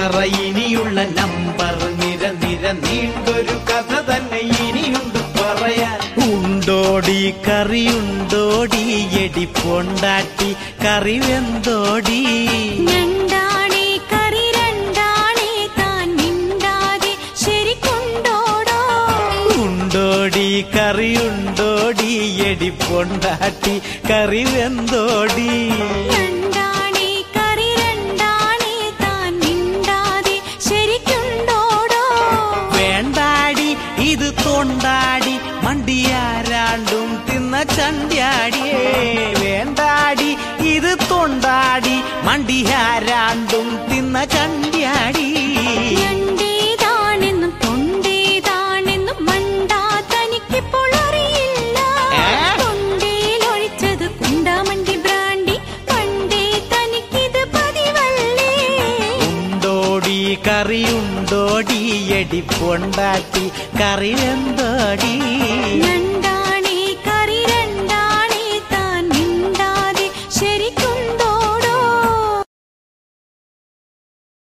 പറ ഇനിയുള്ള നമ്പർ നിര നിര നീണ്ടൊരു കഥ തന്നെ ഇനിയുണ്ട് പറയാൻ. ഉണ്ടോടി കറിയുണ്ടോടി എടി പൊണ്ടാട്ടി കറി വെന്തോടി. രണ്ടാണേ കറി രണ്ടാണേ താൻ മിണ്ടാതെ ശരിക്കൊണ്ടോടോ. ഉണ്ടോടി കറിയുണ്ടോടി എടി പൊണ്ടാട്ടി കറി വെന്തോടി. രണ്ടാണേ കറി രണ്ടാണേ താൻ മിണ്ടാതെ ശരിക്കൊണ്ടോടോ. വേണ്ടാടി ഇത് തൊണ്ടാടി മണ്ടിയാരാണ്ടും തിന്ന ചണ്ടിയാടിയേ. വേണ്ടാടി ഇത് തൊണ്ടാടി മണ്ടിയാരാണ്ടും തിന്ന ചണ്ടിയാടി. രണ്ടേതാണെന്നും തൊണ്ടേതാണെന്നും മണ്ടാ തനിക്കിപ്പോൾ അറിയില്ല. തൊണ്ടയിലൊഴിച്ചത് കുണ്ടാമണ്ടി ബ്രാൻഡി പണ്ടേ തനിക്കിത് പതിവല്ലേ. ഉണ്ടോടി കറിയുണ്ടോടി എടി പൊണ്ടാട്ടി കറി വെന്തോടി.